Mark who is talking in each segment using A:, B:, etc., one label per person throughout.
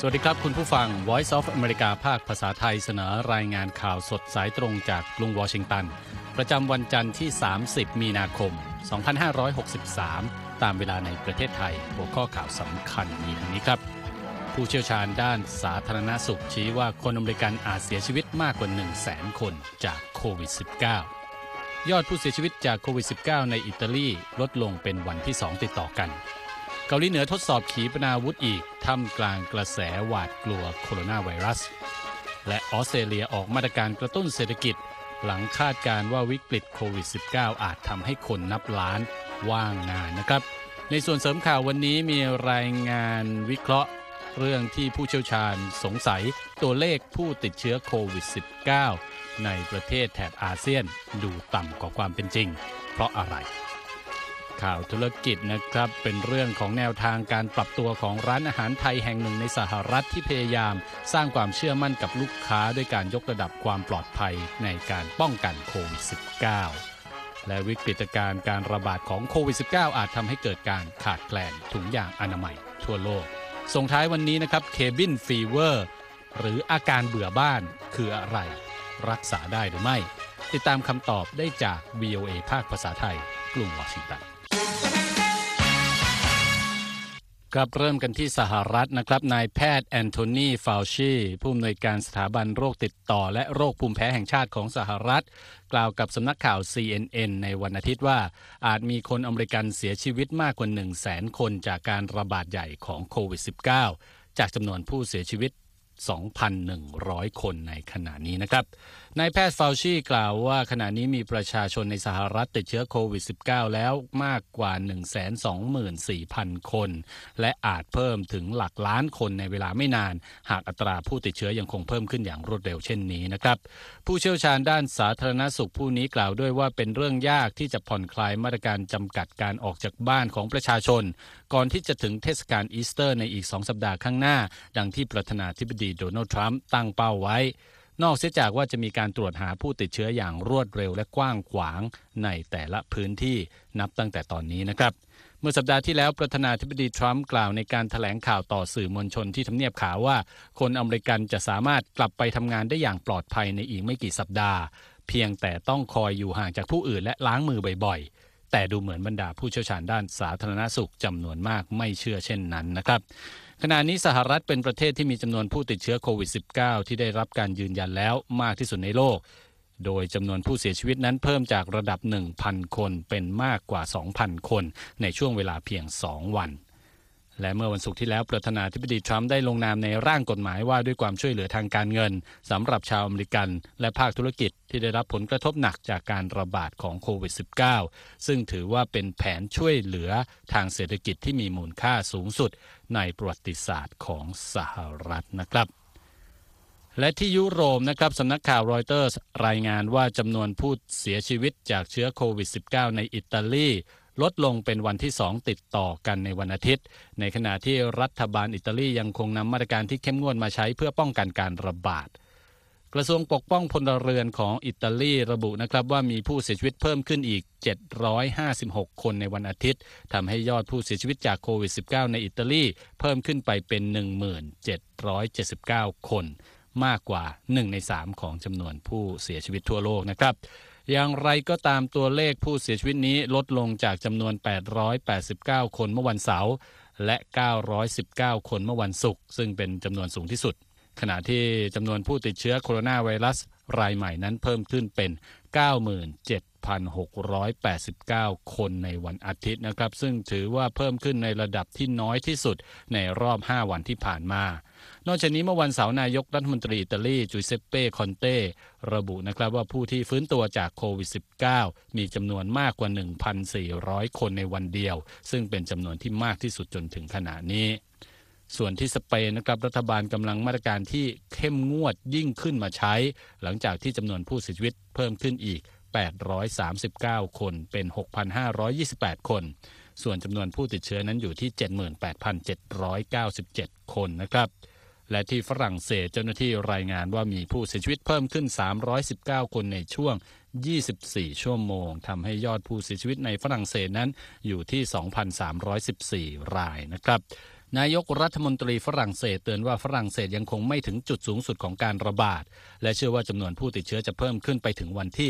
A: วัสดีครับคุณผู้ฟัง Voice of America ภาคภาษาไทยเสนอรายงานข่าวสดสายตรงจากกรุงวอชิงตันประจำวันจันทร์ที่30มีนาคม2563ตามเวลาในประเทศไทยหัวข้อข่าวสำคัญมีดังนี้ครับผู้เชี่ยวชาญด้านสาธารณสุขชี้ว่าคนอเมริกันอาจเสียชีวิตมากกว่า 100,000 คนจากโควิด -19 ยอดผู้เสียชีวิตจากโควิด -19 ในอิตาลีลดลงเป็นวันที่2ติดต่อกันเกาหลีเหนือทดสอบขีปนาวุธอีกท่ามกลางกระแสหวาดกลัวโคโรนาไวรัสและออสเตรเลียออกมาตรการกระตุ้นเศรษฐกิจหลังคาดการณ์ว่าวิกฤตโควิด -19 อาจทำให้คนนับล้านว่างงานนะครับในส่วนเสริมข่าววันนี้มีรายงานวิเคราะห์เรื่องที่ผู้เชี่ยวชาญสงสัยตัวเลขผู้ติดเชื้อโควิด -19 ในประเทศแถบอาเซียนดูต่ำกว่าความเป็นจริงเพราะอะไรข่าวธุรกิจนะครับเป็นเรื่องของแนวทางการปรับตัวของร้านอาหารไทยแห่งหนึ่งในสหรัฐที่พยายามสร้างความเชื่อมั่นกับลูกค้าด้วยการยกระดับความปลอดภัยในการป้องกันโควิด -19 และวิกฤตการณ์การระบาดของโควิด -19 อาจทำให้เกิดการขาดแคลนถุงยางอนามัยทั่วโลกส่งท้ายวันนี้นะครับเคบินฟีเวอร์หรืออาการเบื่อบ้านคืออะไรรักษาได้หรือไม่ติดตามคำตอบได้จาก VOA ภาคภาษาไทยกรุงวอชิงตันครับเริ่มกันที่สหรัฐนะครับนายแพทย์แอนโทนีฟาวชีผู้อำนวยการสถาบันโรคติดต่อและโรคภูมิแพ้แห่งชาติของสหรัฐกล่าวกับสำนักข่าว CNN ในวันอาทิตย์ว่าอาจมีคนอเมริกันเสียชีวิตมากกว่า 100,000 คนจากการระบาดใหญ่ของโควิด -19 จากจำนวนผู้เสียชีวิต 2,100 คนในขณะนี้นะครับนายแพทย์ฟาวชีกล่าวว่าขณะนี้มีประชาชนในสหรัฐติดเชื้อโควิด -19 แล้วมากกว่า 124,000 คนและอาจเพิ่มถึงหลักล้านคนในเวลาไม่นานหากอัตราผู้ติดเชื้อยังคงเพิ่มขึ้นอย่างรวดเร็วเช่นนี้นะครับผู้เชี่ยวชาญด้านสาธารณสุขผู้นี้กล่าวด้วยว่าเป็นเรื่องยากที่จะผ่อนคลายมาตรการจำกัดการออกจากบ้านของประชาชนก่อนที่จะถึงเทศกาลอีสเตอร์ในอีก2 สัปดาห์ข้างหน้าดังที่ประธานาธิบดีโดนัลด์ทรัมป์ตั้งเป้าไว้นอกเสียจากว่าจะมีการตรวจหาผู้ติดเชื้ออย่างรวดเร็วและกว้างขวางในแต่ละพื้นที่นับตั้งแต่ตอนนี้นะครับเมื่อสัปดาห์ที่แล้วประธานาธิบดีทรัมป์กล่าวในการแถลงข่าวต่อสื่อมวลชนที่ทำเนียบขาวว่าคนอเมริกันจะสามารถกลับไปทำงานได้อย่างปลอดภัยในอีกไม่กี่สัปดาห์เพียงแต่ต้องคอยอยู่ห่างจากผู้อื่นและล้างมือบ่อยๆแต่ดูเหมือนบรรดาผู้เชี่ยวชาญด้านสาธารณสุขจำนวนมากไม่เชื่อเช่นนั้นนะครับขณะนี้สหรัฐเป็นประเทศที่มีจำนวนผู้ติดเชื้อโควิด -19 ที่ได้รับการยืนยันแล้วมากที่สุดในโลกโดยจำนวนผู้เสียชีวิตนั้นเพิ่มจากระดับ 1,000 คนเป็นมากกว่า 2,000 คนในช่วงเวลาเพียง 2 วันและเมื่อวันศุกร์ที่แล้วประธานาธิบดีทรัมป์ได้ลงนามในร่างกฎหมายว่าด้วยความช่วยเหลือทางการเงินสำหรับชาวอเมริกันและภาคธุรกิจที่ได้รับผลกระทบหนักจากการระบาดของโควิด -19 ซึ่งถือว่าเป็นแผนช่วยเหลือทางเศรษฐกิจที่มีมูลค่าสูงสุดในประวัติศาสตร์ของสหรัฐนะครับและที่ยุโรปนะครับสำนักข่าวรอยเตอร์สรายงานว่าจำนวนผู้เสียชีวิตจากเชื้อโควิด -19 ในอิตาลีลดลงเป็นวันที่2ติดต่อกันในวันอาทิตย์ในขณะที่รัฐบาลอิตาลียังคงนำมาตรการที่เข้มงวดมาใช้เพื่อป้องกันการระบาดกระทรวงปกป้องพลเรือนของอิตาลีระบุนะครับว่ามีผู้เสียชีวิตเพิ่มขึ้นอีก756คนในวันอาทิตย์ทำให้ยอดผู้เสียชีวิตจากโควิด -19 ในอิตาลีเพิ่มขึ้นไปเป็น 1779 คนมากกว่า1ใน3ของจำนวนผู้เสียชีวิตทั่วโลกนะครับอย่างไรก็ตามตัวเลขผู้เสียชีวิตนี้ลดลงจากจำนวน889คนเมื่อวันเสาร์และ919คนเมื่อวันศุกร์ซึ่งเป็นจำนวนสูงที่สุดขณะที่จำนวนผู้ติดเชื้อโคโรนาไวรัสรายใหม่นั้นเพิ่มขึ้นเป็น 97,689 คนในวันอาทิตย์นะครับซึ่งถือว่าเพิ่มขึ้นในระดับที่น้อยที่สุดในรอบ5วันที่ผ่านมานอกจากนี้เมื่อวันเสาร์นายกรัฐมนตรีอิตาลีจูเซปเป้คอนเต้ระบุนะครับว่าผู้ที่ฟื้นตัวจากโควิด -19 มีจำนวนมากกว่า 1,400 คนในวันเดียวซึ่งเป็นจำนวนที่มากที่สุดจนถึงขณะนี้ส่วนที่สเปนนะครับรัฐบาลกำลังมาตรการที่เข้มงวดยิ่งขึ้นมาใช้หลังจากที่จำนวนผู้เสียชีวิตเพิ่มขึ้นอีก839คนเป็น 6,528 คนส่วนจำนวนผู้ติดเชื้อนั้นอยู่ที่ 78,797 คนนะครับและที่ฝรั่งเศสเจ้าหน้าที่รายงานว่ามีผู้เสียชีวิตเพิ่มขึ้น319คนในช่วง24ชั่วโมงทำให้ยอดผู้เสียชีวิตในฝรั่งเศสนั้นอยู่ที่ 2,314 รายนะครับนายกรัฐมนตรีฝรั่งเศสเตือนว่าฝรั่งเศสยังคงไม่ถึงจุดสูงสุดของการระบาดและเชื่อว่าจำนวนผู้ติดเชื้อจะเพิ่มขึ้นไปถึงวันที่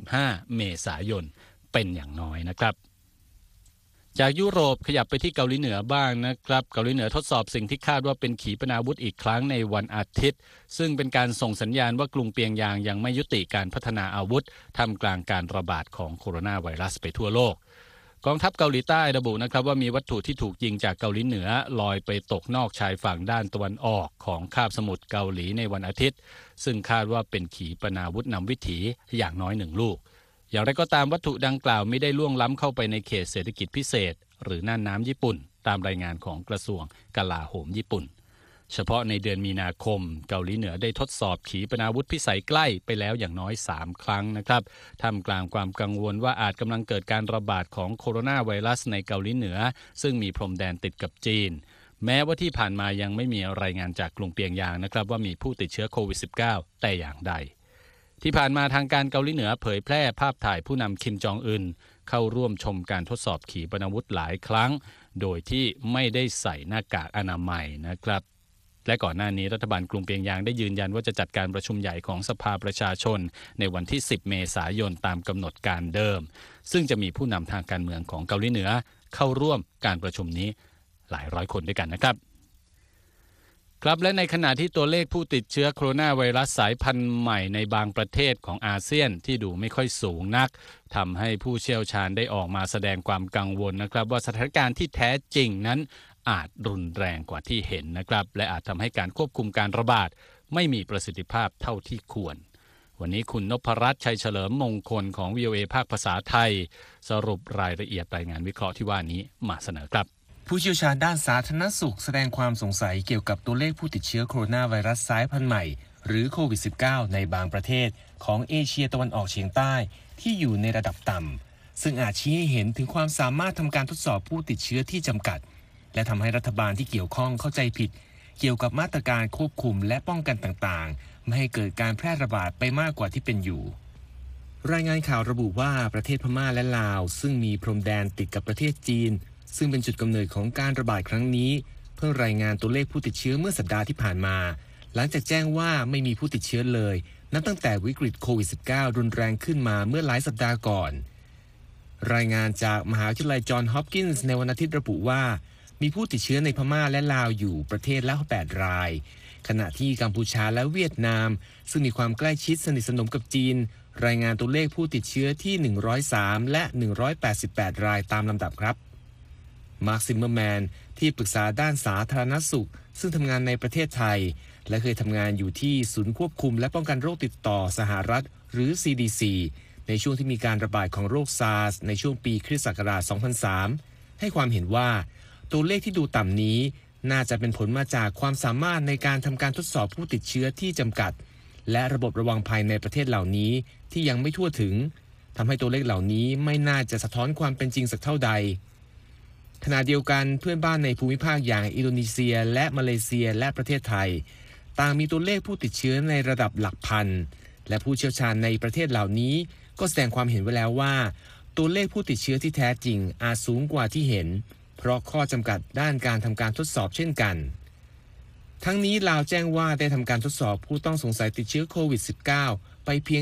A: 15 เมษายนเป็นอย่างน้อยนะครับจากยุโรปขยับไปที่เกาหลีเหนือบ้างนะครับเกาหลีเหนือทดสอบสิ่งที่คาดว่าเป็นขีปนาวุธอีกครั้งในวันอาทิตย์ซึ่งเป็นการส่งสัญญาณว่ากรุงเปียงยางยังไม่ยุติการพัฒนาอาวุธท่ามกลางการระบาดของโคโรนาไวรัสไปทั่วโลกกองทัพเกาหลีใต้ระบุนะครับว่ามีวัตถุที่ถูกยิงจากเกาหลีเหนือลอยไปตกนอกชายฝั่งด้านตะวันออกของคาบสมุทรเกาหลีในวันอาทิตย์ซึ่งคาดว่าเป็นขีปนาวุธนำวิถีอย่างน้อย1 ลูกอย่างไรก็ตามวัตถุดังกล่าวไม่ได้ล่วงล้ำเข้าไปในเขตเศรษฐกิจพิเศษหรือน่านน้ำญี่ปุ่นตามรายงานของกระทรวงกลาโหมญี่ปุ่นเฉพาะในเดือนมีนาคมเกาหลีเหนือได้ทดสอบขีปนาวุธพิสัยใกล้ไปแล้วอย่างน้อย3 ครั้งนะครับท่ามกลางความกังวลว่าอาจกำลังเกิดการระบาดของโคโรนาไวรัสในเกาหลีเหนือซึ่งมีพรมแดนติดกับจีนแม้ว่าที่ผ่านมายังไม่มีรายงานจากกรุงเปียงยางนะครับว่ามีผู้ติดเชื้อโควิด -19 แต่อย่างใดที่ผ่านมาทางการเกาหลีเหนือเผยแพร่ภาพถ่ายผู้นำคิมจองอึนเข้าร่วมชมการทดสอบขีปนาวุธหลายครั้งโดยที่ไม่ได้ใส่หน้ากากอนามัยนะครับและก่อนหน้านี้รัฐบาลกรุงเปียงยางได้ยืนยันว่าจะจัดการประชุมใหญ่ของสภาประชาชนในวันที่ 10 เมษายนตามกำหนดการเดิมซึ่งจะมีผู้นำทางการเมืองของเกาหลีเหนือเข้าร่วมการประชุมนี้หลายร้อยคนด้วยกันนะครับครับและในขณะที่ตัวเลขผู้ติดเชื้อโคโรนาไวรัสสายพันธุ์ใหม่ในบางประเทศของอาเซียนที่ดูไม่ค่อยสูงนักทำให้ผู้เชี่ยวชาญได้ออกมาแสดงความกังวลนะครับว่าสถานการณ์ที่แท้จริงนั้นอาจรุนแรงกว่าที่เห็นนะครับและอาจทำให้การควบคุมการระบาดไม่มีประสิทธิภาพเท่าที่ควรวันนี้คุณนพรัตน์ชัยเฉลิมมงคลของ VOA ภาคภาษาไทยสรุปรายละเอียดรายงานวิเคราะห์ที่ว่านี้มาเสนอครับ
B: ผู้เชี่ยวชาญด้านสาธารณสุขแสดงความสงสัยเกี่ยวกับตัวเลขผู้ติดเชื้อโคโรนาไวรัสสายพันธุ์ใหม่หรือโควิด -19 ในบางประเทศของเอเชียตะวันออกเฉียงใต้ที่อยู่ในระดับต่ำซึ่งอาจชี้ให้เห็นถึงความสามารถทำการทดสอบผู้ติดเชื้อที่จำกัดและทำให้รัฐบาลที่เกี่ยวข้องเข้าใจผิดเกี่ยวกับมาตรการควบคุมและป้องกันต่างๆไม่ให้เกิดการแพร่ระบาดไปมากกว่าที่เป็นอยู่รายงานข่าวระบุว่าประเทศพม่าและลาวซึ่งมีพรมแดนติดกับประเทศจีนซึ่งเป็นจุดกำเนิดของการระบาดครั้งนี้เพิ่งรายงานตัวเลขผู้ติดเชื้อเมื่อสัปดาห์ที่ผ่านมาหลังจากแจ้งว่าไม่มีผู้ติดเชื้อเลยนับตั้งแต่วิกฤตโควิด -19 รุนแรงขึ้นมาเมื่อหลายสัปดาห์ก่อนรายงานจากมหาวิทยาลัยจอห์นฮอปกินส์ในวันอาทิตย์ระบุว่ามีผู้ติดเชื้อในพม่าและลาวอยู่ประเทศละ8 รายขณะที่กัมพูชาและเวียดนามซึ่งมีความใกล้ชิดสนิทสนมกับจีนรายงานตัวเลขผู้ติดเชื้อที่103และ188รายตามลำดับครับมาร์คซิมเมอร์แมนที่ปรึกษาด้านสาธารณสุขซึ่งทำงานในประเทศไทยและเคยทำงานอยู่ที่ศูนย์ควบคุมและป้องกันโรคติดต่อสหรัฐหรือ CDC ในช่วงที่มีการระบาดของโรคซาร์สในช่วงปีคริสต์ศักราช 2003 ให้ความเห็นว่าตัวเลขที่ดูต่ำนี้น่าจะเป็นผลมาจากความสามารถในการทำการทดสอบผู้ติดเชื้อที่จำกัดและระบบระวังภัยในประเทศเหล่านี้ที่ยังไม่ทั่วถึงทำให้ตัวเลขเหล่านี้ไม่น่าจะสะท้อนความเป็นจริงสักเท่าใดขณะเดียวกันเพื่อนบ้านในภูมิภาคอย่างอินโดนีเซียและมาเลเซียและประเทศไทยต่างมีตัวเลขผู้ติดเชื้อในระดับหลักพันและผู้เชี่ยวชาญในประเทศเหล่านี้ก็แสดงความเห็นไว้แล้วว่าตัวเลขผู้ติดเชื้อที่แท้จริงอาจสูงกว่าที่เห็นเพราะข้อจำกัดด้านการทำการทดสอบเช่นกันทั้งนี้ลาวแจ้งว่าได้ทำการทดสอบผู้ต้องสงสัยติดเชื้อโควิด -19 ไปเพียง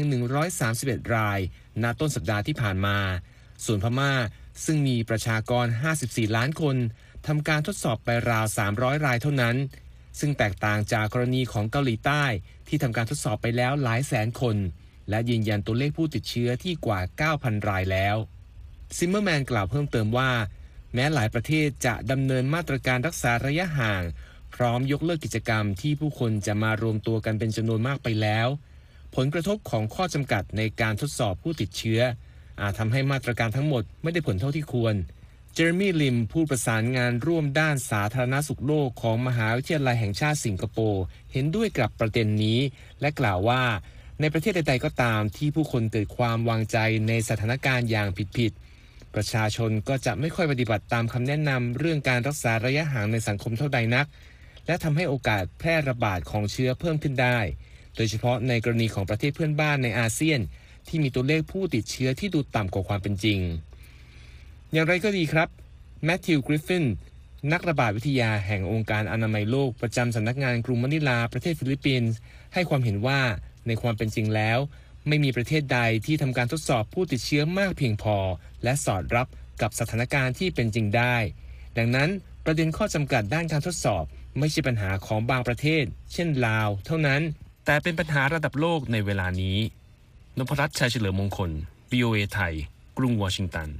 B: 131รายณต้นสัปดาห์ที่ผ่านมาส่วนพม่าซึ่งมีประชากร54ล้านคนทำการทดสอบไปราว300รายเท่านั้นซึ่งแตกต่างจากกรณีของเกาหลีใต้ที่ทำการทดสอบไปแล้วหลายแสนคนและยืนยันตัวเลขผู้ติดเชื้อที่กว่า 9,000 รายแล้วซิมเมอร์แมนกล่าวเพิ่มเติมว่าแม้หลายประเทศจะดำเนินมาตรการรักษาระยะห่างพร้อมยกเลิกกิจกรรมที่ผู้คนจะมารวมตัวกันเป็นจำนวนมากไปแล้วผลกระทบของข้อจำกัดในการทดสอบผู้ติดเชื้ออาจทำให้มาตรการทั้งหมดไม่ได้ผลเท่าที่ควรเจอร์มี่ลิมผู้ประสานงานร่วมด้านสาธารณสุขโลกของมหาวิทยาลัยแห่งชาติสิงคโปร์เห็นด้วยกับประเด็นนี้และกล่าวว่าในประเทศใดๆก็ตามที่ผู้คนเกิดความวางใจในสถานการณ์อย่างผิดๆประชาชนก็จะไม่ค่อยปฏิบัติตามคำแนะนำเรื่องการรักษาระยะห่างในสังคมเท่าใดนักและทำให้โอกาสแพร่ระบาดของเชื้อเพิ่มขึ้นได้โดยเฉพาะในกรณีของประเทศเพื่อนบ้านในอาเซียนที่มีตัวเลขผู้ติดเชื้อที่ดูต่ำกว่าความเป็นจริงอย่างไรก็ดีครับแมทธิว กริฟฟินนักระบาดวิทยาแห่งองค์การอนามัยโลกประจำสำนักงานกรุงมะนิลาประเทศฟิลิปปินส์ให้ความเห็นว่าในความเป็นจริงแล้วไม่มีประเทศใดที่ทำการทดสอบผู้ติดเชื้อมากเพียงพอและสอดรับกับสถานการณ์ที่เป็นจริงได้ดังนั้นประเด็นข้อจำกัดด้านการทดสอบไม่ใช่ปัญหาของบางประเทศเช่นลาวเท่านั้นแต่เป็นปัญหาระดับโลกในเวลานี้นพรัตน์ ชัยเฉลิมมงคล VOA ไทยกรุงวอชิงตัน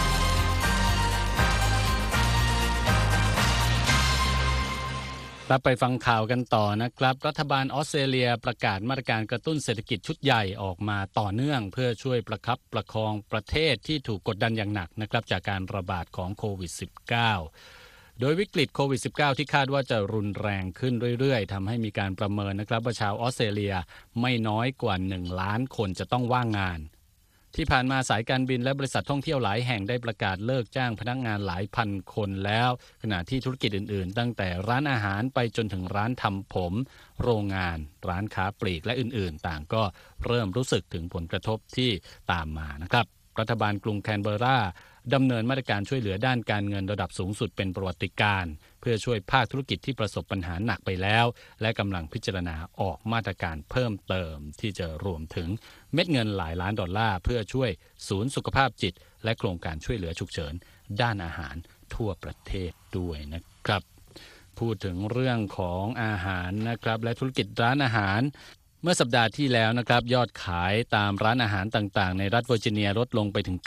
A: รับไปฟังข่าวกันต่อนะครับรัฐบาลออสเตรเลียประกาศมาตรการกระตุ้นเศรษฐกิจชุดใหญ่ออกมาต่อเนื่องเพื่อช่วยประคับประคองประเทศที่ถูกกดดันอย่างหนักนะครับจากการระบาดของโควิด -19 โดยวิกฤตโควิด -19 ที่คาดว่าจะรุนแรงขึ้นเรื่อยๆทำให้มีการประเมินนะครับว่าชาวออสเตรเลียไม่น้อยกว่า1 ล้านคนจะต้องว่างงานที่ผ่านมาสายการบินและบริษัทท่องเที่ยวหลายแห่งได้ประกาศเลิกจ้างพนักงานหลายพันคนแล้วขณะที่ธุรกิจอื่นๆตั้งแต่ร้านอาหารไปจนถึงร้านทำผมโรงงานร้านค้าปลีกและอื่นๆต่างก็เริ่มรู้สึกถึงผลกระทบที่ตามมานะครับรัฐบาลกรุงแคนเบอร์ราดำเนินมาตรการช่วยเหลือด้านการเงินระดับสูงสุดเป็นประวัติการณ์เพื่อช่วยภาคธุรกิจที่ประสบปัญหาหนักไปแล้วและกำลังพิจารณาออกมาตรการเพิ่มเติมที่จะรวมถึงเม็ดเงินหลายล้านดอลลาร์เพื่อช่วยศูนย์สุขภาพจิตและโครงการช่วยเหลือฉุกเฉินด้านอาหารทั่วประเทศด้วยนะครับพูดถึงเรื่องของอาหารนะครับและธุรกิจร้านอาหารเมื่อสัปดาห์ที่แล้วนะครับยอดขายตามร้านอาหารต่างๆในรัฐเวอร์จิเนียลดลงไปถึง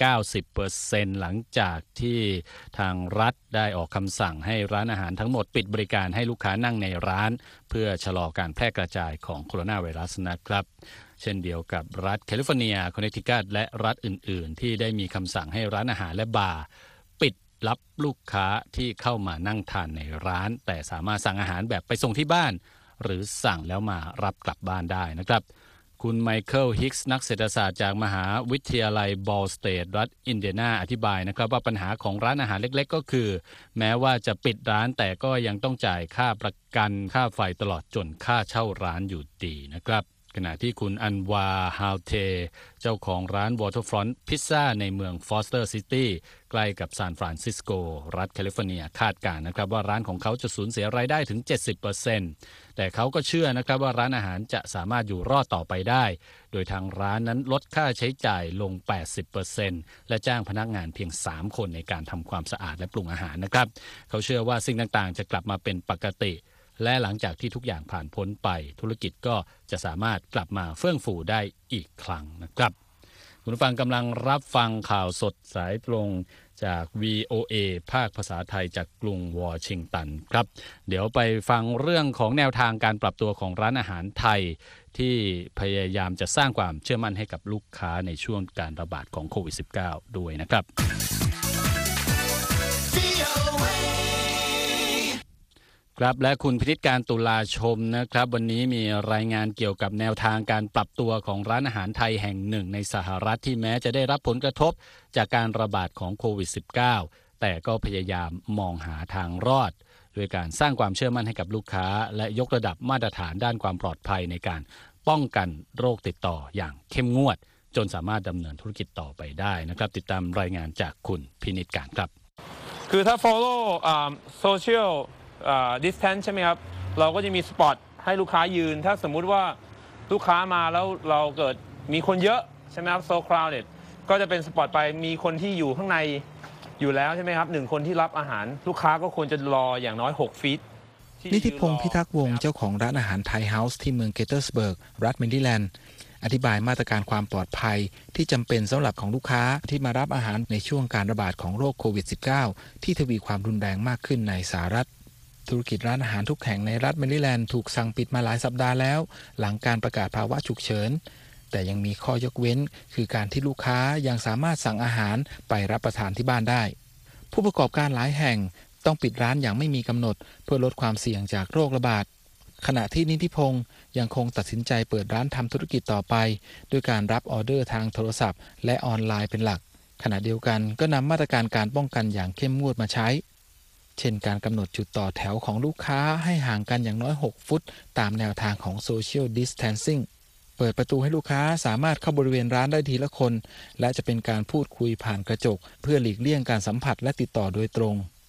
A: 90% หลังจากที่ทางรัฐได้ออกคำสั่งให้ร้านอาหารทั้งหมดปิดบริการให้ลูกค้านั่งในร้านเพื่อชะลอการแพร่กระจายของโคโรนาไวรัสนะครับเช่นเดียวกับรัฐแคลิฟอร์เนียคอนเนตทิคัตและรัฐอื่นๆที่ได้มีคำสั่งให้ร้านอาหารและบาร์ปิดรับลูกค้าที่เข้ามานั่งทานในร้านแต่สามารถสั่งอาหารแบบไปส่งที่บ้านหรือสั่งแล้วมารับกลับบ้านได้นะครับคุณไมเคิลฮิกส์นักเศรษฐศาสตร์จากมหาวิทยาลัยบอลสเตทรัฐอินเดียนาอธิบายนะครับว่าปัญหาของร้านอาหารเล็กๆก็คือแม้ว่าจะปิดร้านแต่ก็ยังต้องจ่ายค่าประกันค่าไฟตลอดจนค่าเช่าร้านอยู่ดีนะครับขณะที่คุณอันวาฮาวเทเจ้าของร้าน Waterfront Pizza ในเมืองฟอสเตอร์ซิตี้ใกล้กับซานฟรานซิสโกรัฐแคลิฟอร์เนียคาดการณ์นะครับว่าร้านของเขาจะสูญเสียรายได้ถึง 70%แต่เขาก็เชื่อนะครับว่าร้านอาหารจะสามารถอยู่รอดต่อไปได้โดยทางร้านนั้นลดค่าใช้จ่ายลง 80% และจ้างพนักงานเพียง 3 คนในการทำความสะอาดและปรุงอาหารนะครับเขาเชื่อว่าสิ่งต่างๆจะกลับมาเป็นปกติและหลังจากที่ทุกอย่างผ่านพ้นไปธุรกิจก็จะสามารถกลับมาเฟื่องฟูได้อีกครั้งนะครับคุณผู้ฟังกำลังรับฟังข่าวสดสายตรงจาก VOA ภาคภาษาไทยจากกรุงวอชิงตันครับเดี๋ยวไปฟังเรื่องของแนวทางการปรับตัวของร้านอาหารไทยที่พยายามจะสร้างความเชื่อมั่นให้กับลูกค้าในช่วงการระบาดของโควิด -19 ด้วยนะครับครับและคุณพิธิการตุลาชมนะครับวันนี้มีรายงานเกี่ยวกับแนวทางการปรับตัวของร้านอาหารไทยแห่งหนึ่งในสหรัฐที่แม้จะได้รับผลกระทบจากการระบาดของโควิด -19 แต่ก็พยายามมองหาทางรอดโดยการสร้างความเชื่อมั่นให้กับลูกค้าและยกระดับมาตรฐานด้านความปลอดภัยในการป้องกันโรคติดต่ออย่างเข้มงวดจนสามารถดำเนินธุรกิจต่อไปได้นะครับติดตามรายงานจากคุณพินิจการครับ
C: คือถ้า follow social distance ใช่ไหมครับเราก็จะมีสปอตให้ลูกค้ายืนถ้าสมมุติว่าลูกค้ามาแล้วเราเกิดมีคนเยอะใช่ไหมครับ so crowded ก็จะเป็นสปอตไปมีคนที่อยู่ข้างในอยู่แล้วใช่ไหมครับ1 คนที่รับอาหารลูกค้าก็ควรจะรออย่างน้อย6 ฟีต
D: นิติพงศ์พิทักษ์วงศ์เจ้าของร้านอาหารไทยเฮาส์ที่เมืองเกเตอร์สเบิร์กรัฐแมริแลนด์อธิบายมาตรการความปลอดภัยที่จำเป็นสำหรับของลูกค้าที่มารับอาหารในช่วงการระบาดของโรคโควิด -19 ที่ทวีความรุนแรงมากขึ้นในสหรัฐธุรกิจร้านอาหารทุกแห่งในรัฐแมริแลนด์ถูกสั่งปิดมาหลายสัปดาห์แล้วหลังการประกาศภาวะฉุกเฉินแต่ยังมีข้อยกเว้นคือการที่ลูกค้ายังสามารถสั่งอาหารไปรับประทานที่บ้านได้ผู้ประกอบการหลายแห่งต้องปิดร้านอย่างไม่มีกำหนดเพื่อลดความเสี่ยงจากโรคระบาดขณะที่นิติพงศ์ยังคงตัดสินใจเปิดร้านทำธุรกิจต่อไปด้วยการรับออเดอร์ทางโทรศัพท์และออนไลน์เป็นหลักขณะเดียวกันก็นำมาตรการการป้องกันอย่างเข้มงวดมาใช้เช่นการกำหนดจุดต่อแถวของลูกค้าให้ห่างกันอย่างน้อย6 ฟุตตามแนวทางของ Social Distancing เปิดประตูให้ลูกค้าสามารถเข้าบริเวณร้านได้ทีละคนและจะเป็นการพูดคุยผ่านกระจกเพื่อหลีกเลี่ยงการสัมผัสและติดต่อโดยตรง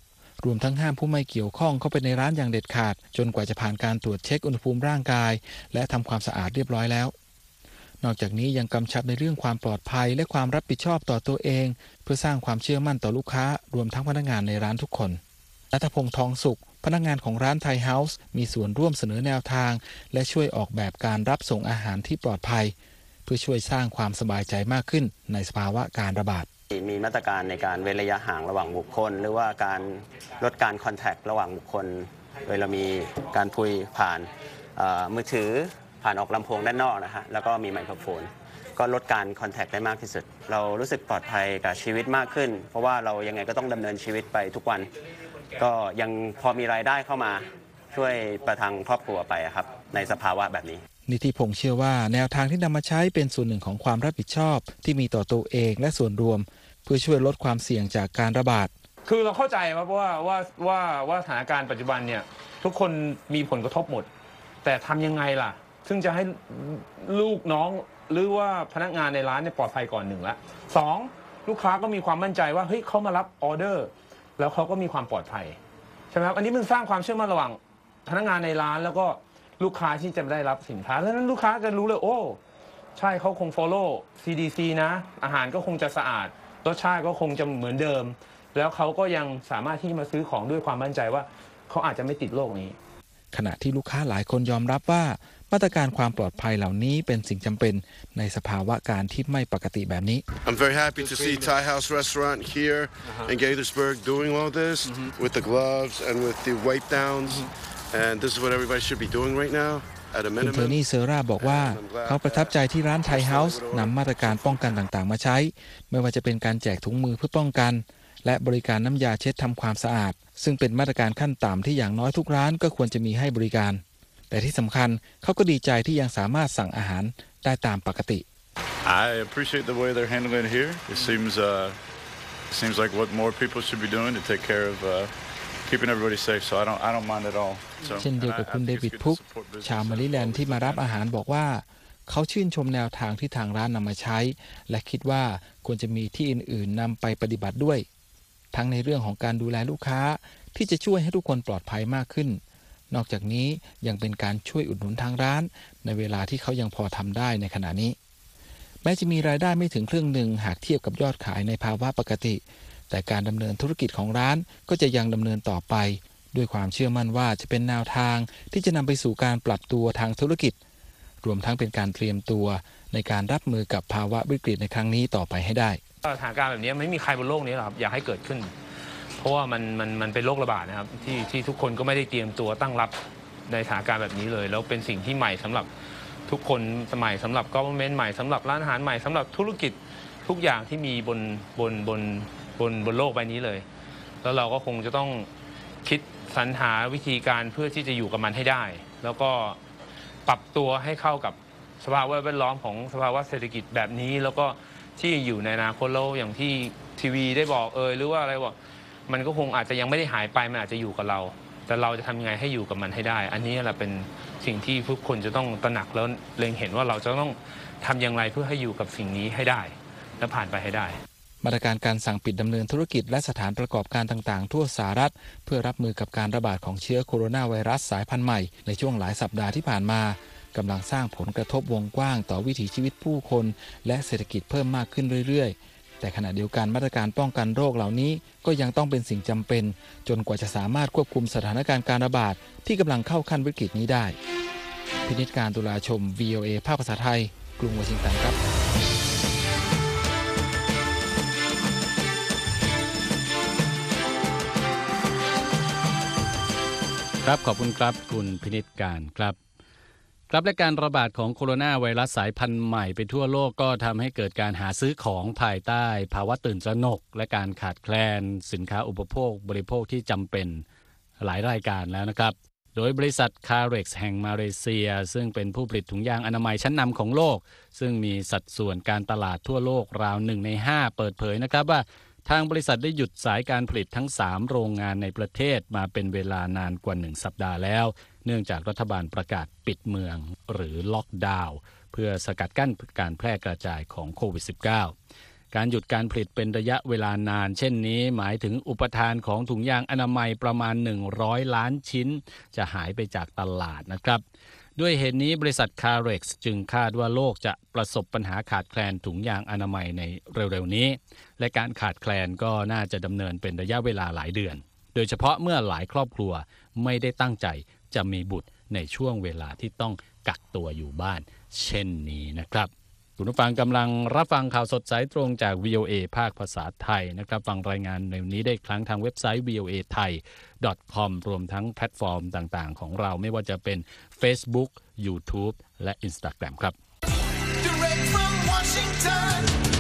D: รวมทั้งห้ามผู้ไม่เกี่ยวข้องเข้าไปในร้านอย่างเด็ดขาดจนกว่าจะผ่านการตรวจเช็คอุณหภูมิร่างกายและทำความสะอาดเรียบร้อยแล้วนอกจากนี้ยังกำชับในเรื่องความปลอดภัยและความรับผิดชอบต่อตัวเองเพื่อสร้างความเชื่อมั่นต่อลูกค้ารวมทั้งพนักงานในร้านทุกคนณัฐพงษ์ทองสุขพนักงานของร้านไทยเฮาส์มีส่วนร่วมเสนอแนวทางและช่วยออกแบบการรับส่งอาหารที่ปลอดภัยเพื่อช่วยสร้างความสบายใจมากขึ้นในสภาวะการระบาด
E: มีมาตรการในการเว้นระยะห่างระหว่างบุคคลหรือว่าการลดการคอนแทคระหว่างบุคคลโดยเรามีการคุยผ่านมือถือผ่านออกลำโพงด้านนอกนะฮะแล้วก็มีไมโครโฟนก็ลดการคอนแทคได้มากที่สุดเรารู้สึกปลอดภัยกับชีวิตมากขึ้นเพราะว่าเรายังไงก็ต้องดำเนินชีวิตไปทุกวันก็ยังพอมีรายได้เข้ามาช่วยประทังครอบครัวไปครับในสภาวะแบบนี้
D: นิติพงษ์เชื่อว่าแนวทางที่นำมาใช้เป็นส่วนหนึ่งของความรับผิดชอบที่มีต่อตัวเองและส่วนรวมเพื่อช่วยลดความเสี่ยงจากการระบาด
C: คือเราเข้าใจว่าสถานการณ์ปัจจุบันเนี่ยทุกคนมีผลกระทบหมดแต่ทำยังไงล่ะซึ่งจะให้ลูกน้องหรือว่าพนักงานในร้านเนี่ยปลอดภัยก่อนหนึ่งละสองลูกค้าก็มีความมั่นใจว่าเฮ้ยเขามารับออเดอร์แล้วเขาก็มีความปลอดภัยใช่ไหมครับอันนี้มันสร้างความเชื่อมั่นระหว่างพนักงานในร้านแล้วก็ลูกค้าที่จะได้รับสินค้าแล้วนั้นลูกค้าจะรู้เลยโอ้ใช่เขาคง follow CDC นะอาหารก็คงจะสะอาดรสชาติก็คงจะเหมือนเดิมแล้วเขาก็ยังสามารถที่จะมาซื้อของด้วยความมั่นใจว่าเขาอาจจะไม่ติดโรคนี้
D: ขณะที่ลูกค้าหลายคนยอมรับว่ามาตรการความปลอดภัยเหล่านี้เป็นสิ่งจำเป็นในสภาวะการที่ไม่ปกติแบบนี้
F: I'm very happy to see Thai House Restaurant here in Gaithersburg doing all this with the gloves and with the wipe downs and this is what everybody should be doing right now at a minimum
D: คุณเทอร์นี่เซอร่าบอกว่าเขาประทับใจที่ร้านไทยเฮาส์นำมาตรการป้องกันต่างๆมาใช้ไม่ว่าจะเป็นการแจกถุงมือเพื่อป้องกันและบริการน้ำยาเช็ดทำความสะอาดซึ่งเป็นมาตรการขั้นต่ำที่อย่างน้อยทุกร้านก็ควรจะมีให้บริการแต่ที่สำคัญเขาก็ดีใจที่ยังสามารถสั่งอาหารได้ตามปกติ
F: I appreciate the way they're handling it here. It seems like what more people should be doing to take care of keeping everybody safe. So I don't mind at all.
D: เช่นเดียวกับคุณเดวิดพุกชาวมาริแลนด์ที่มารับอาหารบอกว่าเขาชื่นชมแนวทางที่ทางร้านนำมาใช้และคิดว่าควรจะมีที่อื่นๆนำไปปฏิบัติด้วยทั้งในเรื่องของการดูแลลูกค้าที่จะช่วยให้ทุกคนปลอดภัยมากขึ้นนอกจากนี้ยังเป็นการช่วยอุดหนุนทางร้านในเวลาที่เขายังพอทำได้ในขณะนี้แม้จะมีรายได้ไม่ถึงครึ่งหนึ่งหากเทียบกับยอดขายในภาวะปกติแต่การดำเนินธุรกิจของร้านก็จะยังดำเนินต่อไปด้วยความเชื่อมั่นว่าจะเป็นแนวทางที่จะนำไปสู่การปรับตัวทางธุรกิจรวมทั้งเป็นการเตรียมตัวในการรับมือกับภาวะวิกฤตในครั้งนี้ต่อไปให้ได้
C: สถานการณ์แบบนี้ไม่มีใครบนโลกนี้หรอกครับอยากให้เกิดขึ้นเพราะว่ามันเป็นโรคระบาดนะครับที่ทุกคนก็ไม่ได้เตรียมตัวตั้งรับในสถานการณ์แบบนี้เลยแล้วเป็นสิ่งที่ใหม่สำหรับทุกคนใหม่สำหรับ government ใหม่สำหรับร้านอาหารใหม่สำหรับธุรกิจทุกอย่างที่มีบนโลกใบนี้เลยแล้วเราก็คงจะต้องคิดสรรหาวิธีการเพื่อที่จะอยู่กับมันให้ได้แล้วก็ปรับตัวให้เข้ากับสภาวะแวดล้อมของสภาวะเศรษฐกิจแบบนี้แล้วก็ที่อยู่ในอนาคตแล้วอย่างที่ทีวีได้บอกหรือว่าอะไรบอกมันก็คงอาจจะยังไม่ได้หายไปมันอาจจะอยู่กับเราแต่เราจะทำยังไงให้อยู่กับมันให้ได้อันนี้แหละเป็นสิ่งที่ทุกคนจะต้องตระหนักแล้วเล็งเห็นว่าเราจะต้องทำอย่างไรเพื่อให้อยู่กับสิ่งนี้ให้ได้และผ่านไปให้ได้
D: มาตรการการสั่งปิดดำเนินธุรกิจและสถานประกอบการต่างๆทั่วสหรัฐเพื่อรับมือกับการระบาดของเชื้อโคโรนาไวรัสสายพันธุ์ใหม่ในช่วงหลายสัปดาห์ที่ผ่านมากำลังสร้างผลกระทบวงกว้างต่อวิถีชีวิตผู้คนและเศรษฐกิจเพิ่มมากขึ้นเรื่อยๆแต่ขณะเดียวกันมาตรการป้องกันโรคเหล่านี้ก็ยังต้องเป็นสิ่งจำเป็นจนกว่าจะสามารถควบคุมสถานการณ์การระบาดที่กำลังเข้าขั้นวิกฤตนี้ได้พินิจการตุลาชม VOA ภาคภาษาไทยกรุงวอชิงตันครับ
A: ครับขอบคุณครับคุณพินิจการครับและการระบาดของโคโรนาไวรัสสายพันธุ์ใหม่ไปทั่วโลกก็ทำให้เกิดการหาซื้อของภายใต้ภาวะตื่นตระหนกและการขาดแคลนสินค้าอุปโภคบริโภคที่จำเป็นหลายรายการแล้วนะครับโดยบริษัท Carex แห่งมาเลเซียซึ่งเป็นผู้ผลิตถุงยางอนามัยชั้นนำของโลกซึ่งมีสัดส่วนการตลาดทั่วโลกราว1 ใน 5เปิดเผยนะครับว่าทางบริษัทได้หยุดสายการผลิตทั้ง3โรงงานในประเทศมาเป็นเวลานานกว่า1สัปดาห์แล้วเนื่องจากรัฐบาลประกาศปิดเมืองหรือล็อกดาวน์เพื่อสกัดกั้นการแพร่กระจายของโควิด -19 การหยุดการผลิตเป็นระยะเวลานานเช่นนี้หมายถึงอุปทานของถุงยางอนามัยประมาณ100ล้านชิ้นจะหายไปจากตลาดนะครับด้วยเหตุนี้บริษัท Carex จึงคาดว่าโลกจะประสบปัญหาขาดแคลนถุงยางอนามัยในเร็วๆนี้และการขาดแคลนก็น่าจะดำเนินเป็นระยะเวลาหลายเดือนโดยเฉพาะเมื่อหลายครอบครัวไม่ได้ตั้งใจจะมีบุตรในช่วงเวลาที่ต้องกักตัวอยู่บ้านเช่นนี้นะครับคุณผู้ฟังกำลังรับฟังข่าวสดสายตรงจาก VOA ภาคภาษาไทยนะครับฟังรายงานในวันนี้ได้ครั้งทางเว็บไซต์ voathai.com รวมทั้งแพลตฟอร์มต่างๆของเราไม่ว่าจะเป็น Facebook YouTube และ Instagram ครับ
G: Direct from Washington,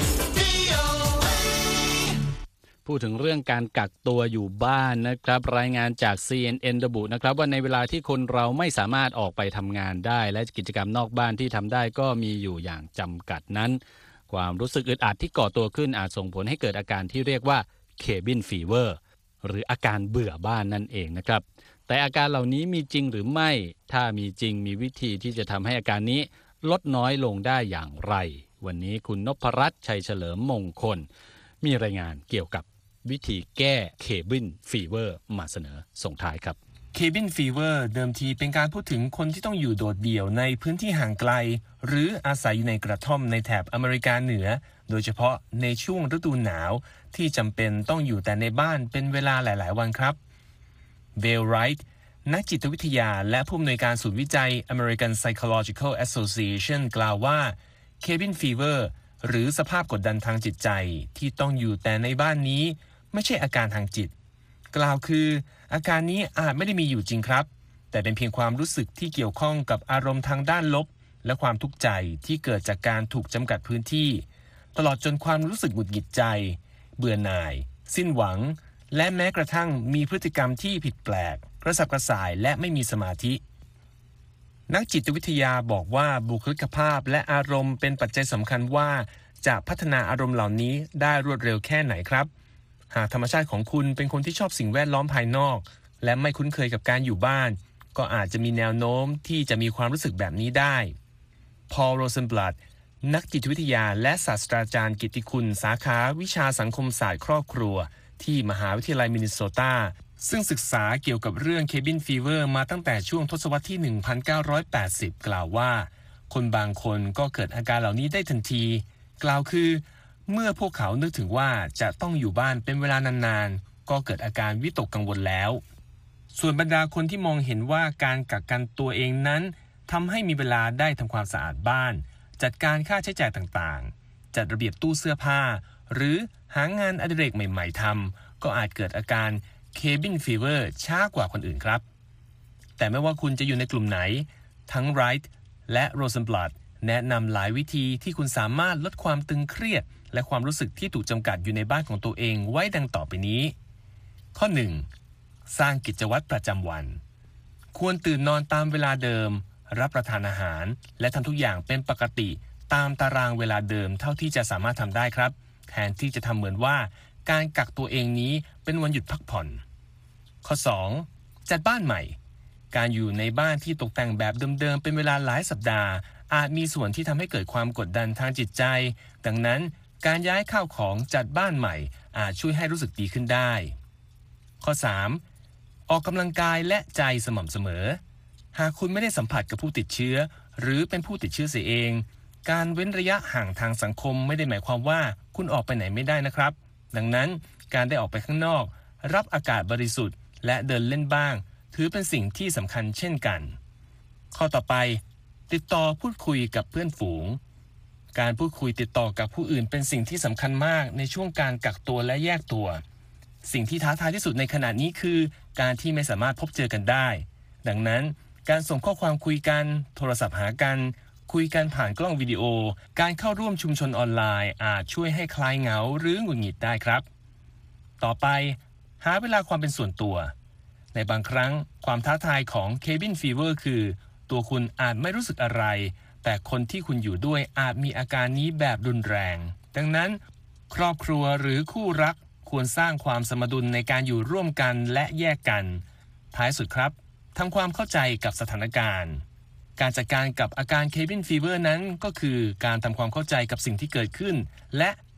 G: VOA.
A: พูดถึงเรื่องการกักตัวอยู่บ้านนะครับรายงานจาก CNN ระบุนะครับว่าในเวลาที่คนเราไม่สามารถออกไปทำงานได้และกิจกรรมนอกบ้านที่ทำได้ก็มีอยู่อย่างจำกัดนั้นความรู้สึกอึดอัดที่ก่อตัวขึ้นอาจส่งผลให้เกิดอาการที่เรียกว่า cabin fever หรืออาการเบื่อบ้านนั่นเองนะครับแต่อาการเหล่านี้มีจริงหรือไม่ถ้ามีจริงมีวิธีที่จะทำให้อาการนี้ลดน้อยลงได้อย่างไรวันนี้คุณนพรัตน์ชัยเฉลิมมงคลมีรายงานเกี่ยวกับวิธีแก้ cabin fever มาเสนอส่งท้ายครับ
B: Cabin fever เดิมทีเป็นการพูดถึงคนที่ต้องอยู่โดดเดี่ยวในพื้นที่ห่างไกลหรืออาศัยอยู่ในกระท่อมในแถบอเมริกาเหนือโดยเฉพาะในช่วงฤดูหนาวที่จำเป็นต้องอยู่แต่ในบ้านเป็นเวลาหลายๆวันครับเวลไรท์นักจิตวิทยาและผู้อำนวยการศูนย์วิจัย American Psychological Association กล่าวว่า Cabin fever หรือสภาพกดดันทางจิตใจที่ต้องอยู่แต่ในบ้านนี้ไม่ใช่อาการทางจิตกล่าวคืออาการนี้อาจไม่ได้มีอยู่จริงครับแต่เป็นเพียงความรู้สึกที่เกี่ยวข้องกับอารมณ์ทางด้านลบและความทุกข์ใจที่เกิดจากการถูกจำกัดพื้นที่ตลอดจนความรู้สึกหงุดหงิดใจเบื่อหน่ายสิ้นหวังและแม้กระทั่งมีพฤติกรรมที่ผิดแปลกกระสับกระส่ายและไม่มีสมาธินักจิตวิทยาบอกว่าบุคลิกภาพและอารมณ์เป็นปัจจัยสำคัญว่าจะพัฒนาอารมณ์เหล่านี้ได้รวดเร็วแค่ไหนครับหากธรรมชาติของคุณเป็นคนที่ชอบสิ่งแวดล้อมภายนอกและไม่คุ้นเคยกับการอยู่บ้านก็อาจจะมีแนวโน้มที่จะมีความรู้สึกแบบนี้ได้พอล โรเซนบลัตนักจิตวิทยาและศาสตราจารย์กิตติคุณสาขาวิชาสังคมศาสตร์ครอบครัวที่มหาวิทยาลัยมินนิโซตาซึ่งศึกษาเกี่ยวกับเรื่อง Cabin fever มาตั้งแต่ช่วงทศวรรษที่ 1980 กล่าวว่าคนบางคนก็เกิดอาการเหล่านี้ได้ทันทีกล่าวคือเมื่อพวกเขานึกถึงว่าจะต้องอยู่บ้านเป็นเวลานานๆก็เกิดอาการวิตกกังวลแล้วส่วนบรรดาคนที่มองเห็นว่าการกักกันตัวเองนั้นทำให้มีเวลาได้ทำความสะอาดบ้านจัดการค่าใช้จ่ายต่างๆจัดระเบียบตู้เสื้อผ้าหรือหางานอดิเรกใหม่ๆทำก็อาจเกิดอาการ Cabin fever ช้ากว่าคนอื่นครับแต่ไม่ว่าคุณจะอยู่ในกลุ่มไหนทั้งไรท์และโรเซนบลัตแนะนำหลายวิธีที่คุณสามารถลดความตึงเครียดและความรู้สึกที่ถูกจำกัดอยู่ในบ้านของตัวเองไว้ดังต่อไปนี้ข้อ 1. สร้างกิจวัตรประจำวันควรตื่นนอนตามเวลาเดิมรับประทานอาหารและทำทุกอย่างเป็นปกติตามตารางเวลาเดิมเท่าที่จะสามารถทำได้ครับแทนที่จะทำเหมือนว่าการกักตัวเองนี้เป็นวันหยุดพักผ่อนข้อ 2. จัดบ้านใหม่การอยู่ในบ้านที่ตกแต่งแบบเดิมๆเป็นเวลาหลายสัปดาห์อาจมีส่วนที่ทำให้เกิดความกดดันทางจิตใจดังนั้นการย้ายข้าวของจัดบ้านใหม่อาจช่วยให้รู้สึกดีขึ้นได้ข้อ 3. ออกกำลังกายและใจสม่ำเสมอหากคุณไม่ได้สัมผัสกับผู้ติดเชื้อหรือเป็นผู้ติดเชื้อเสียเองการเว้นระยะห่างทางสังคมไม่ได้หมายความว่าคุณออกไปไหนไม่ได้นะครับดังนั้นการได้ออกไปข้างนอกรับอากาศบริสุทธิ์และเดินเล่นบ้างถือเป็นสิ่งที่สำคัญเช่นกันข้อต่อไปติดต่อพูดคุยกับเพื่อนฝูงการพูดคุยติดต่อกับผู้อื่นเป็นสิ่งที่สำคัญมากในช่วงการกักตัวและแยกตัวสิ่งที่ท้าทายที่สุดในขณะนี้คือการที่ไม่สามารถพบเจอกันได้ดังนั้นการส่งข้อความคุยกันโทรศัพท์หากันคุยกันผ่านกล้องวิดีโอการเข้าร่วมชุมชนออนไลน์อาจช่วยให้คลายเหงาหรือหงุดหงิดได้ครับต่อไปหาเวลาความเป็นส่วนตัวในบางครั้งความท้าทายของ Cabin fever คือตัวคุณอาจไม่รู้สึกอะไรแต่คนที่คุณอยู่ด้วยอาจมีอาการนี้แบบรุนแรงดังนั้นครอบครัวหรือคู่รักควรสร้างความสมดุลในการอยู่ร่วมกันและแยกกันท้ายสุดครับทำความเข้าใจกับสถานการณ์การจัดการกับอาการ Cabin fever นั้นก็คือการทำความเข้าใจกับสิ่งที่เกิดขึ้นและ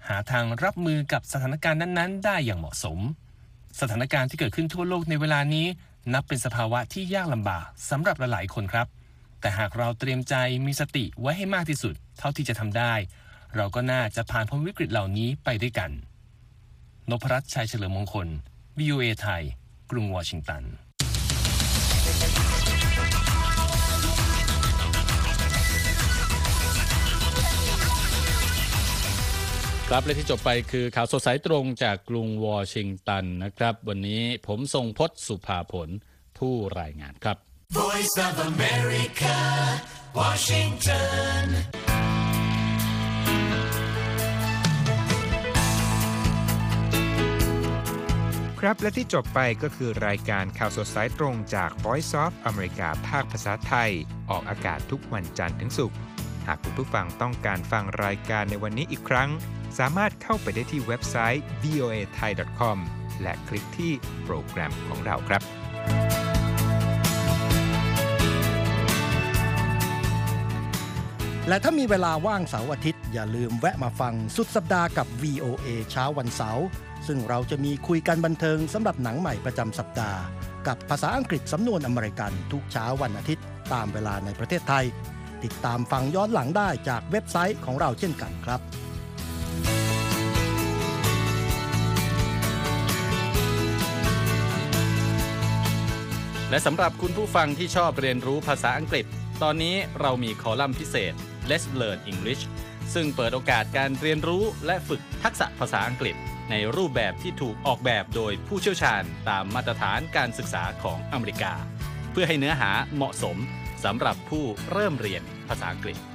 B: หาทางรับมือกับสถานการณ์นั้นๆได้อย่างเหมาะสมสถานการณ์ที่เกิดขึ้นทั่วโลกในเวลานี้นับเป็นสภาวะที่ยากลำบากสำหรับหลายๆคนครับแต่หากเราเตรียมใจมีสติไว้ให้มากที่สุดเท่าที่จะทำได้เราก็น่าจะผ่านพ้นวิกฤตเหล่านี้ไปด้วยกันนพรัตน์ ชัยเฉลิมมงคล VOA ไทยกรุงวอชิงตัน
A: ครับและที่จบไปคือข่าวสดสายตรงจากกรุงวอชิงตันนะครับวันนี้ผมทรงพจน์สุภาผลผู้รายงานครับ
G: Voice of America, Washington.
H: ครับและที่จบไปก็คือรายการข่าวสดสายตรงจาก Voice of America ภาคภาษาไทยออกอากาศทุกวันจันทร์ถึงศุกร์หากคุณผู้ฟังต้องการฟังรายการในวันนี้อีกครั้งสามารถเข้าไปได้ที่เว็บไซต์ voathai.com และคลิกที่โปรแกรมของเราครับ
I: และถ้ามีเวลาว่างเสาร์อาทิตย์อย่าลืมแวะมาฟังสุดสัปดาห์กับ VOA เช้าวันเสาร์ซึ่งเราจะมีคุยกันบันเทิงสำหรับหนังใหม่ประจำสัปดาห์กับภาษาอังกฤษสำนวนอเมริกันทุกเช้าวันอาทิตย์ตามเวลาในประเทศไทยติดตามฟังย้อนหลังได้จากเว็บไซต์ของเราเช่นกันครับ
A: และสำหรับคุณผู้ฟังที่ชอบเรียนรู้ภาษาอังกฤษตอนนี้เรามีคอลัมน์พิเศษ Let's Learn English ซึ่งเปิดโอกาสการเรียนรู้และฝึกทักษะภาษาอังกฤษในรูปแบบที่ถูกออกแบบโดยผู้เชี่ยวชาญตามมาตรฐานการศึกษาของอเมริกาเพื่อให้เนื้อหาเหมาะสมสำหรับผู้เริ่มเรียนภาษาอังกฤษ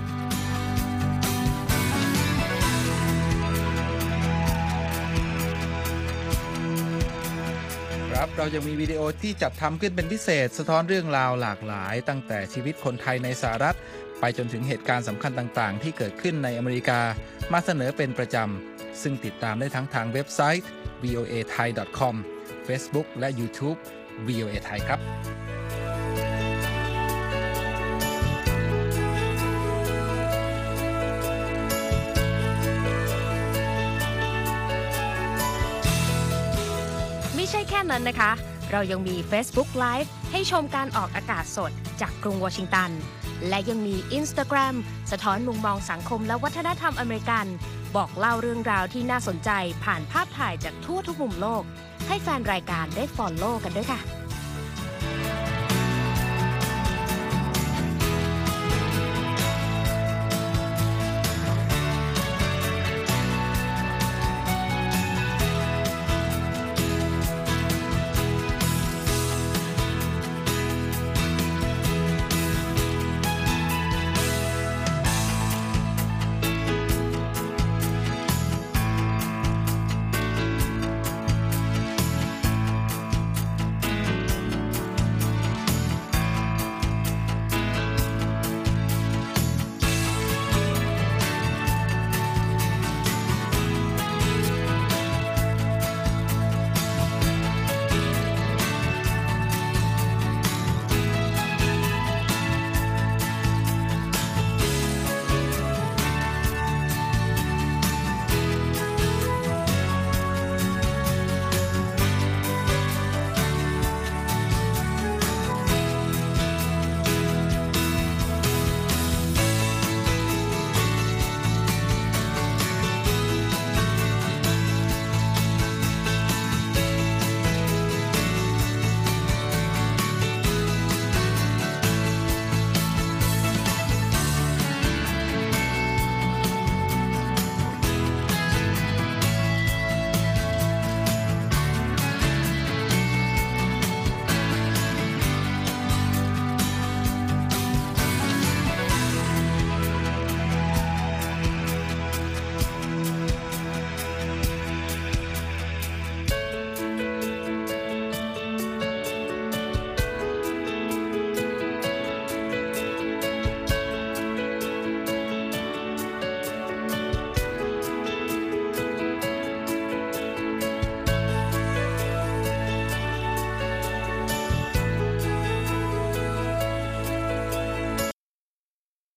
D: ครับเราจะมีวิดีโอที่จัดทำขึ้นเป็นพิเศษสะท้อนเรื่องราวหลากหลายตั้งแต่ชีวิตคนไทยในสหรัฐไปจนถึงเหตุการณ์สำคัญต่างๆที่เกิดขึ้นในอเมริกามาเสนอเป็นประจำซึ่งติดตามได้ทั้งทางเว็บไซต์ voathai.com Facebook และ YouTube VOA Thai ครับ
J: ไม่ใช่แค่นั้นนะคะเรายังมี Facebook Live ให้ชมการออกอากาศสดจากกรุงวอชิงตันและยังมี Instagram สะท้อนมุมมองสังคมและวัฒนธรรมอเมริกันบอกเล่าเรื่องราวที่น่าสนใจผ่านภาพถ่ายจากทั่วทุกมุมโลกให้แฟนรายการได้ follow กันด้วยค่ะ